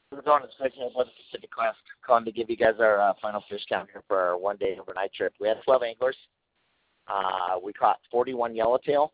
We're going to section of the Pacific Quest. Calling to give you guys our final fish count here for our one-day overnight trip. We had 12 anglers. We caught 41 yellowtail.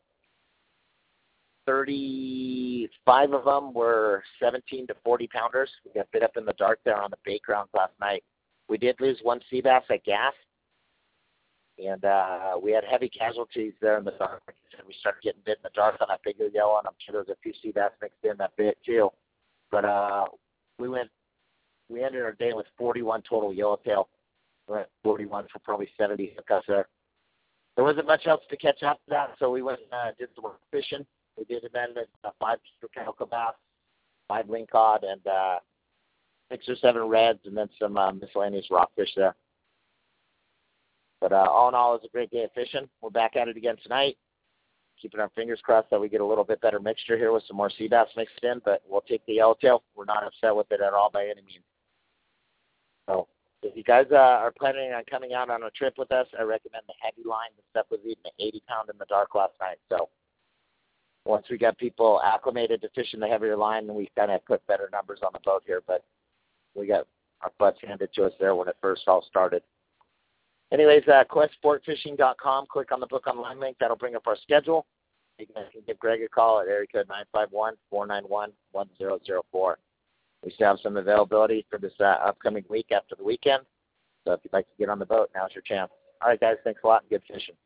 35 of them were 17 to 40 pounders. We got bit up in the dark there on the bait grounds last night. We did lose one sea bass at Gaff, and we had heavy casualties there in the dark. We started getting bit in the dark on that bigger yellow, and I'm sure there was a few sea bass mixed in that bit too. But we ended our day with 41 total yellowtail. We went 41 for probably 70 hookups there. There wasn't much else to catch up to that, so we went and did some fishing. We did abandon 5 calico bass, 5 lingcod, and 6 or 7 reds, and then some miscellaneous rockfish there. But all in all, it was a great day of fishing. We're back at it again tonight. Keeping our fingers crossed that we get a little bit better mixture here with some more sea bass mixed in, but we'll take the yellowtail. We're not upset with it at all by any means. So if you guys are planning on coming out on a trip with us, I recommend the heavy line. The stuff was eating an 80-pound in the dark last night. So once we got people acclimated to fishing the heavier line, then we kind of put better numbers on the boat here. But we got our butts handed to us there when it first all started. Anyways, questsportfishing.com. Click on the book online link. That'll bring up our schedule. You guys can give Greg a call at area code 951-491-1004. We still have some availability for this upcoming week after the weekend. So if you'd like to get on the boat, now's your chance. All right, guys, thanks a lot and good fishing.